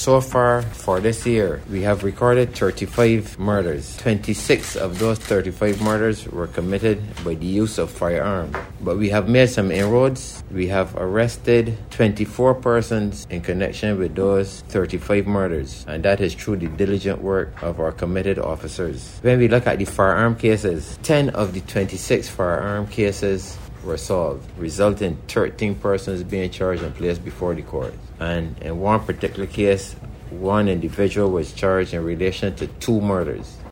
So far for this year, we have recorded 35 murders. 26 of those 35 murders were committed by the use of firearms. But we have made some inroads. We have arrested 24 persons in connection with those 35 murders, and that is through the diligent work of our committed officers. When we look at the firearm cases, 10 of the 26 firearm cases were solved, resulting in 13 persons being charged and placed before the court. And in one particular case, one individual was charged in relation to 2 murders.